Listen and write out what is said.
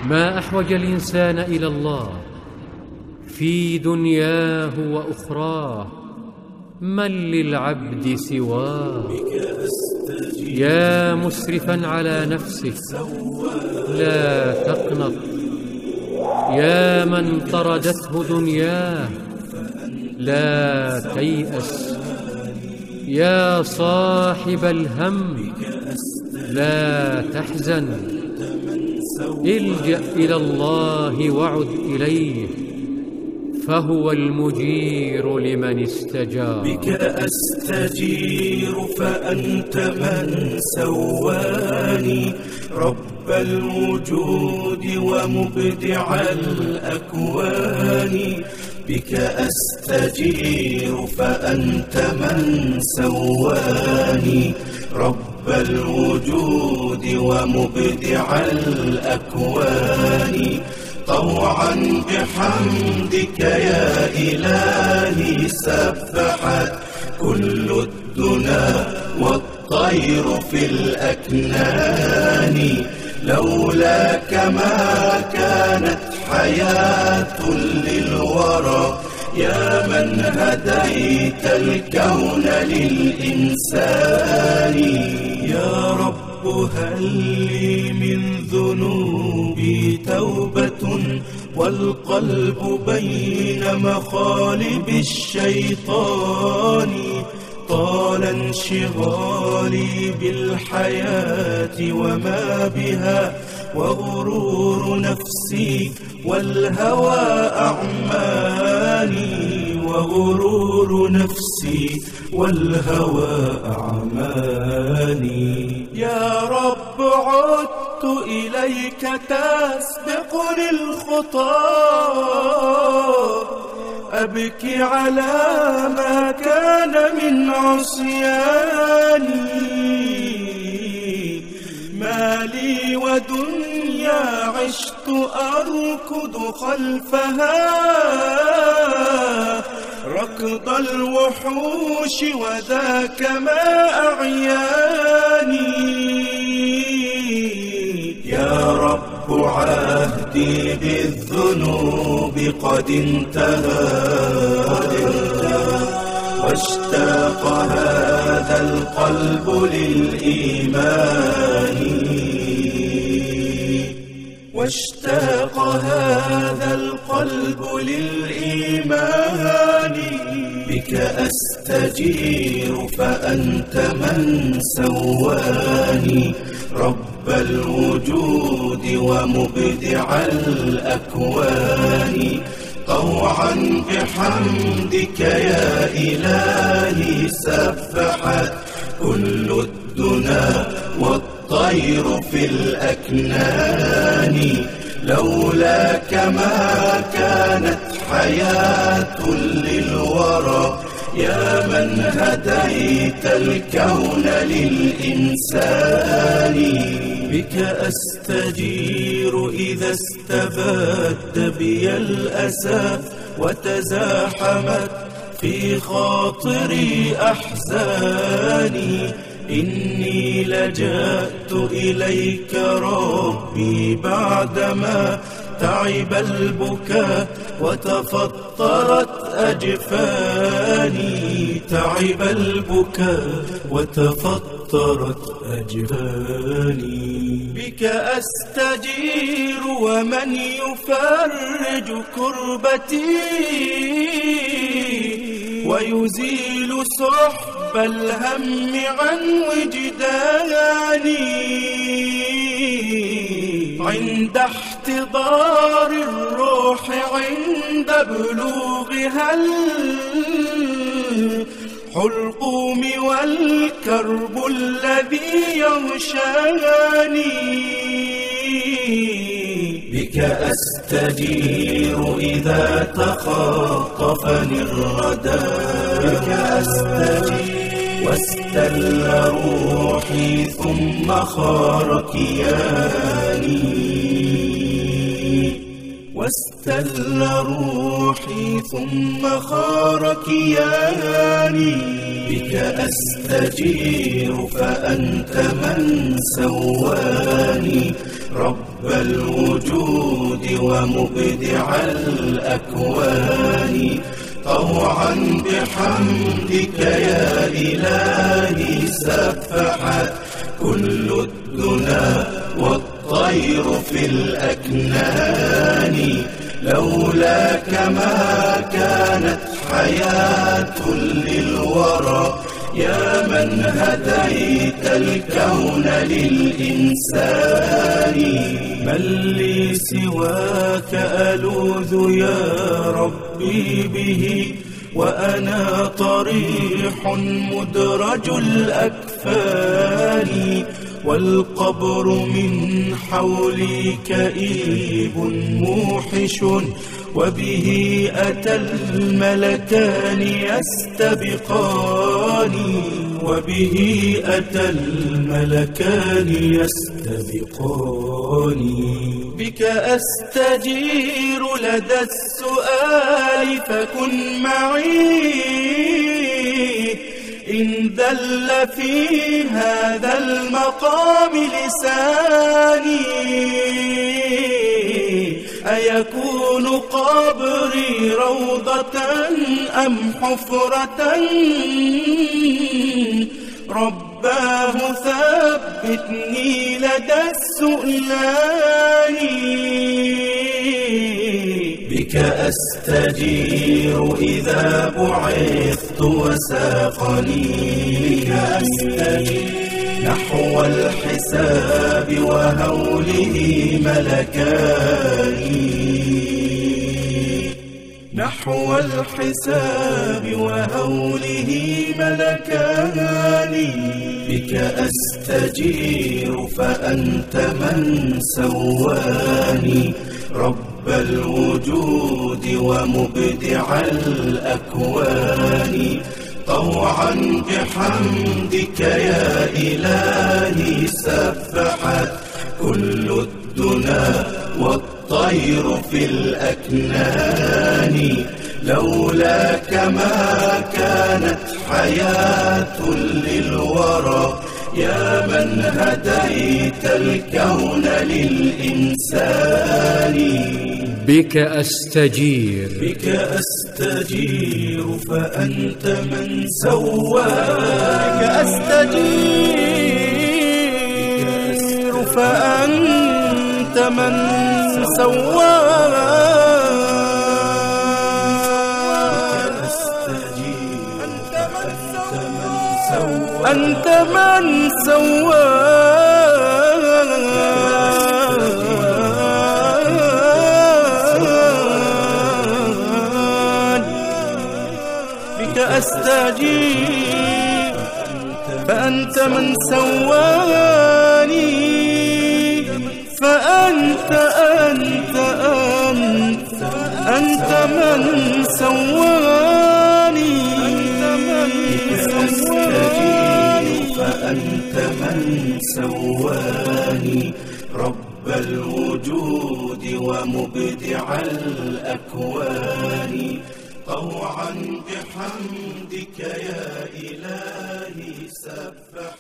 ما أحوج الإنسان إلى الله في دنياه وأخراه، من للعبد سواه؟ يا مسرفا على نفسك لا تقنط، يا من طردته دنياه لا تيأس، يا صاحب الهم لا تحزن، الجأ إلى الله وعد إليه فهو المجير لمن استجار. بك أستجير فأنت من سواني، رب الوجود ومبدع الأكوان. بك أستجير فأنت من سواني، رب الوجود ومبدع الأكوان. طوعا بحمدك يا إلهي سبحت كل الدنا والطير في الأكنان. لولاك ما كانت حياة للورى، يا من هديت الكون للإنسان. يا رب هل لي من ذنوبي توبة، والقلب بين مخالب الشيطان. طال انشغالي بالحياة وما بها، وغرور نفسي والهوى أعماني. وغرور نفسي والهوى أعماني. يا رب عدت إليك تسبقني الخطى، أبكي على ما كان من عصياني. مالي ودنيا عشت أركض خلفها، ركض الوحوش وذاك ما أعياني. يا رب عهدي بالذنوب قد انتهى، واشتاق هذا القلب للإيمان. واشتاق هذا القلب للإيمان. بك أستجير فأنت من سواني، رب الوجود ومبدع الأكوان. طوعا بحمدك يا إلهي سبحت كل الدنا والطير في الأكنان. لولاك ما كانت حياة للورى، يا من هديت الكون للإنسان. بك أستجير إذا استبد بي الأسى، وتزاحمت في خاطري أحزاني. إني لجأت إليك ربي بعدما تعب البكاء وتفطرت أجفاني. تعب البكاء وتفطرت أجفاني. بك أستجير ومن يفرج كربتي، ويزيل سحب الهم عن وجداني. عند احتضار الروح عند بلوغها الحلقوم والكرب الذي يغشاني. بك أستجير إذا تخاطفني الردى، بك أستجير واستل روحي ثم خار كياني. واستل روحي ثم خار كياني. بك أستجير فأنت من سواني، رب الوجود ومبدع الأكوان. طوعا بحمدك يا إلهي سفحت كل الدنا والطير في الأكنان. لولاك ما كانت حياة للورى، يا من هديت الكون للإنسان. من لي سواك ألوذ يا ربي به، وأنا طريح مدرج الأكفان. والقبر من حولي كئيب موحش، وبه أتى الملكان يستبقان. وبه أتى الملكان يستبقان. بك أستجير لدى السؤال فكن معي، إن ذل في هذا المقام لساني. أيكون قبري روضة أم حفرة، رباه ثبتني لدى السؤلان. بك أستجير إذا بعثت وساقني، بك أستجير نحو الحساب وهوله ملكان. نحو الحساب وهوله ملكان. بك أستجير فأنت من سواني، رب الوجود ومبدع الأكوان. طوعا بحمدك يا إلهي سبحت كل الدنا والطير في الأكنان. لولاك ما كانت حياة للورى، يا من هديت الكون للإنسان. بك أستجير، بك أستجير فأنت من سواك. بك أستجير فأنت من سواك. أنت من سوان. بك أستجيب فأنت من سواني. فأنت من سواني. فأنت من سواني، رب الوجود ومبدع الأكوان. طوعا بحمدك يا إلهي سبح